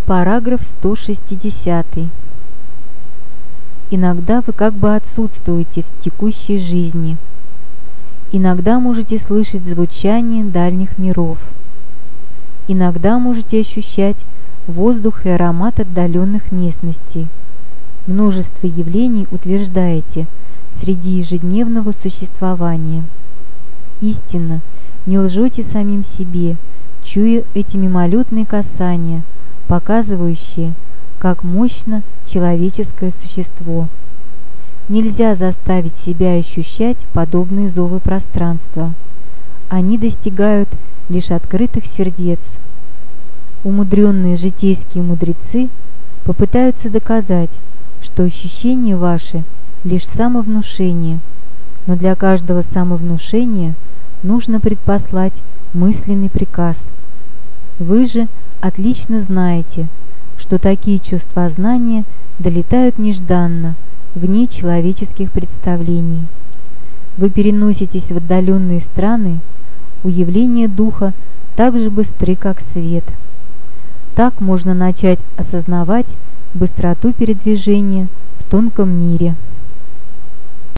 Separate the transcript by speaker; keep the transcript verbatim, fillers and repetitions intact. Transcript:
Speaker 1: Параграф сто шестьдесят. Иногда вы как бы отсутствуете в текущей жизни. Иногда можете слышать звучание дальних миров. Иногда можете ощущать воздух и аромат отдаленных местностей. Множество явлений утверждаете среди ежедневного существования. Истинно, не лжете самим себе, чуя эти мимолетные касания, показывающие, как мощно человеческое существо. Нельзя заставить себя ощущать подобные зовы пространства. Они достигают лишь открытых сердец. Умудренные житейские мудрецы попытаются доказать, что ощущения ваши лишь самовнушение, но для каждого самовнушения нужно предпослать мысленный приказ. Вы же отлично знаете, что такие чувствознания долетают нежданно, вне человеческих представлений. Вы переноситесь в отдаленные страны, у явления духа так же быстры, как свет. Так можно начать осознавать быстроту передвижения в тонком мире.